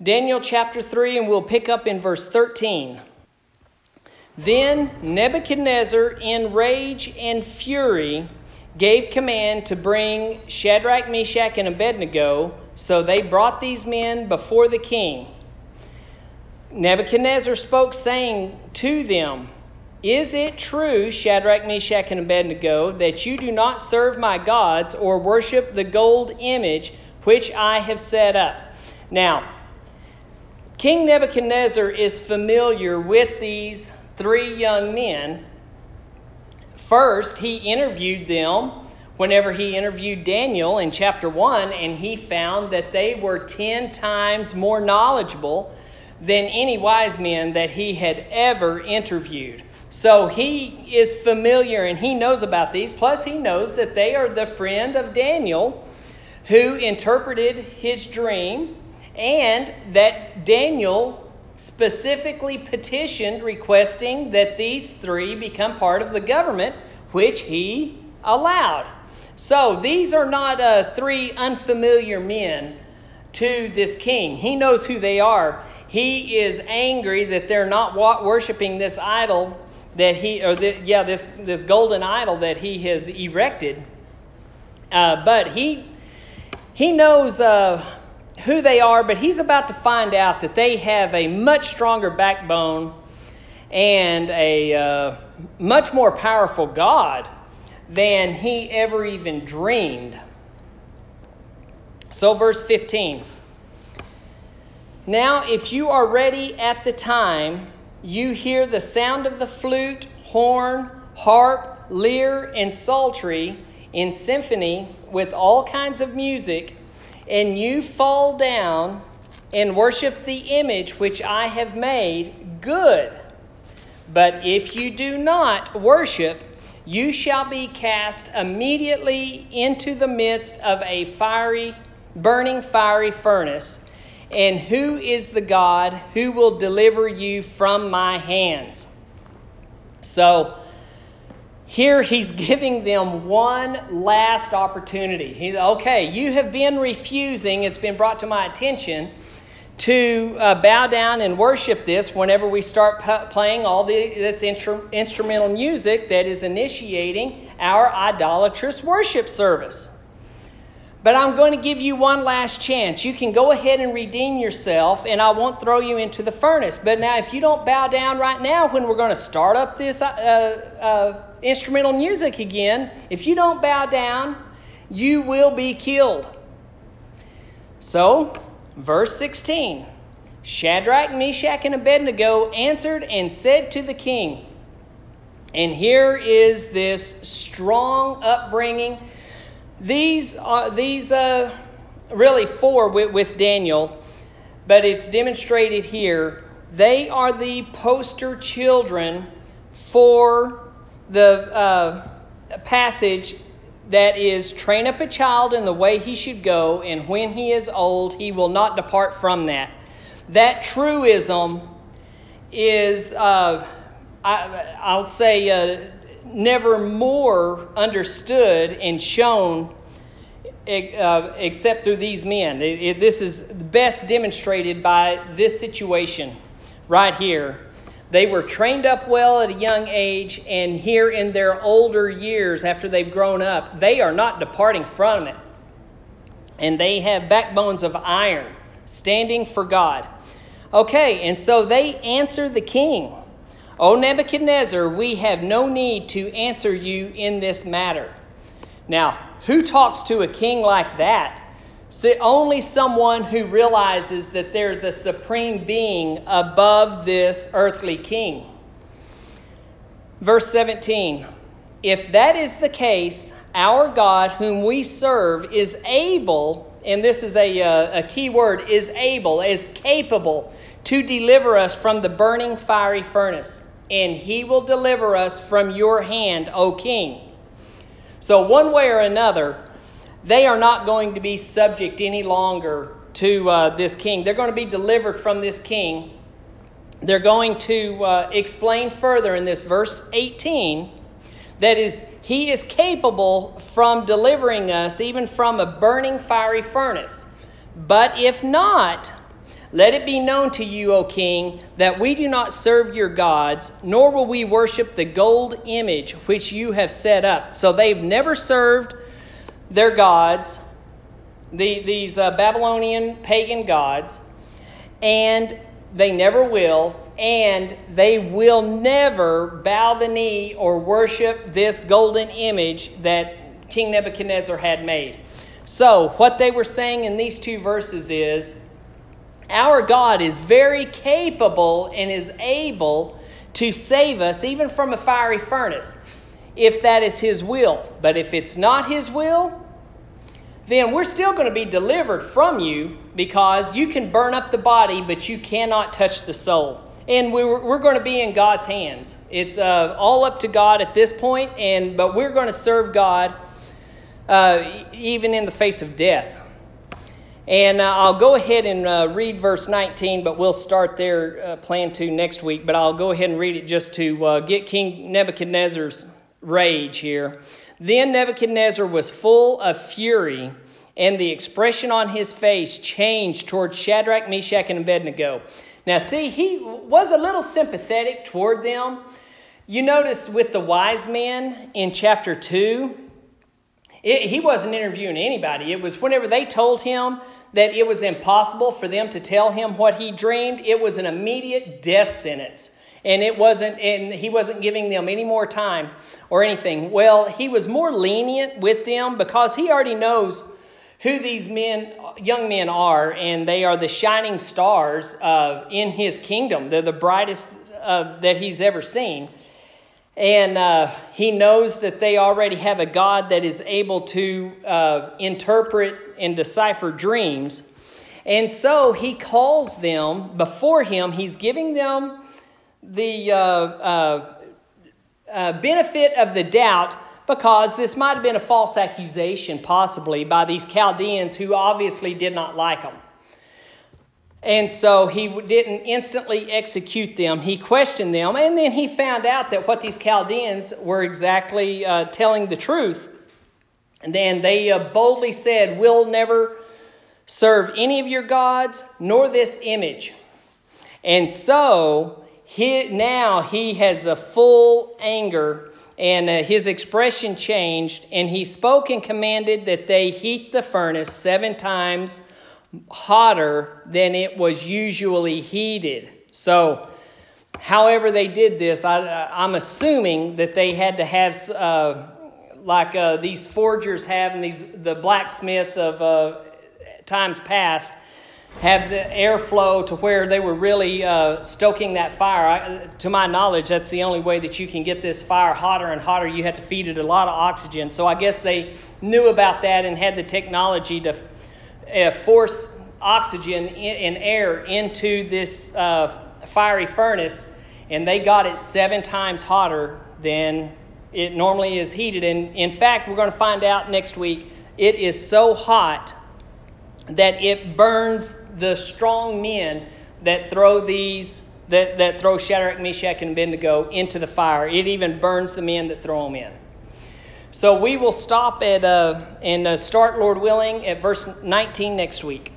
Daniel chapter 3, and we'll pick up in verse 13. Then Nebuchadnezzar, in rage and fury, gave command to bring Shadrach, Meshach, and Abednego. So they brought these men before the king. Nebuchadnezzar spoke, saying to them, "Is it true, Shadrach, Meshach, and Abednego, that you do not serve my gods or worship the gold image which I have set up?" Now, King Nebuchadnezzar is familiar with these three young men. First, he interviewed them whenever he interviewed Daniel in chapter 1, and he found that they were 10 times more knowledgeable than any wise men that he had ever interviewed. So he is familiar and he knows about these. Plus, he knows that they are the friend of Daniel who interpreted his dream, and that Daniel specifically petitioned requesting that these three become part of the government, which he allowed. So these are not three unfamiliar men to this king. He knows who they are. He is angry that they're not worshiping this idol that this golden idol that he has erected. But he knows who they are, but he's about to find out that they have a much stronger backbone and a much more powerful God than he ever even dreamed. So verse 15. Now if you are ready at the time you hear the sound of the flute, horn, harp, lyre, and psaltery in symphony with all kinds of music, and you fall down and worship the image which I have made, good. But if you do not worship, you shall be cast immediately into the midst of a burning fiery furnace. And who is the God who will deliver you from my hands? So here he's giving them one last opportunity. He's okay, you have been refusing, it's been brought to my attention, to bow down and worship this whenever we start playing all this instrumental music that is initiating our idolatrous worship service. But I'm going to give you one last chance. You can go ahead and redeem yourself, and I won't throw you into the furnace. But now, if you don't bow down right now when we're going to start up this instrumental music again, if you don't bow down, you will be killed. So, verse 16. Shadrach, Meshach, and Abednego answered and said to the king, and here is this strong upbringing. These are really four with Daniel, but it's demonstrated here. They are the poster children for the passage that is, train up a child in the way he should go, and when he is old, he will not depart from that. That truism is, I'll say, never more understood and shown except through these men. This is best demonstrated by this situation right here. They were trained up well at a young age, and here in their older years, after they've grown up, they are not departing from it. And they have backbones of iron, standing for God. Okay, and so they answer the king. O Nebuchadnezzar, we have no need to answer you in this matter. Now, who talks to a king like that? Only someone who realizes that there's a supreme being above this earthly king. Verse 17. If that is the case, our God whom we serve is able, and this is a key word, is able, is capable to deliver us from the burning fiery furnace. And he will deliver us from your hand, O king. So one way or another, they are not going to be subject any longer to this king. They're going to be delivered from this king. They're going to explain further in this verse 18, that is, he is capable from delivering us even from a burning fiery furnace. But if not, Let it be known to you, O king, that we do not serve your gods, nor will we worship the gold image which you have set up. So they've never served their gods, these Babylonian pagan gods, and they never will, and they will never bow the knee or worship this golden image that King Nebuchadnezzar had made. So what they were saying in these two verses is, our God is very capable and is able to save us even from a fiery furnace, if that is His will. But if it's not His will, then we're still going to be delivered from you, because you can burn up the body, but you cannot touch the soul. And we're going to be in God's hands. It's all up to God at this point, but we're going to serve God even in the face of death. And I'll go ahead and read verse 19, but we'll start there, plan to next week. But I'll go ahead and read it just to get King Nebuchadnezzar's rage here. Then Nebuchadnezzar was full of fury, and the expression on his face changed towards Shadrach, Meshach, and Abednego. Now see, he was a little sympathetic toward them. You notice with the wise men in chapter 2, he wasn't interviewing anybody. It was whenever they told him that it was impossible for them to tell him what he dreamed, it was an immediate death sentence. And he wasn't giving them any more time or anything. Well, he was more lenient with them because he already knows who these young men are, and they are the shining stars in his kingdom. They're the brightest that he's ever seen. And he knows that they already have a God that is able to interpret and decipher dreams. And so he calls them before him. He's giving them the benefit of the doubt, because this might have been a false accusation possibly by these Chaldeans who obviously did not like them. And so he didn't instantly execute them. He questioned them, and then he found out that what these Chaldeans were exactly telling the truth. And then they boldly said, "We'll never serve any of your gods, nor this image." And so now he has a full anger, and his expression changed, and he spoke and commanded that they heat the furnace 7 times hotter than it was usually heated. So, however they did this, I'm assuming that they had to have, like these forgers have, and the blacksmith of times past, have the airflow to where they were really stoking that fire. To my knowledge, that's the only way that you can get this fire hotter and hotter. You have to feed it a lot of oxygen. So I guess they knew about that and had the technology to force oxygen and air into this fiery furnace, and they got it 7 times hotter than it normally is heated. And in fact, we're going to find out next week, it is so hot that it burns the strong men that throw that throw Shadrach, Meshach, and Abednego into the fire. It even burns the men that throw them in. So we will stop at and start, Lord willing, at verse 19 next week.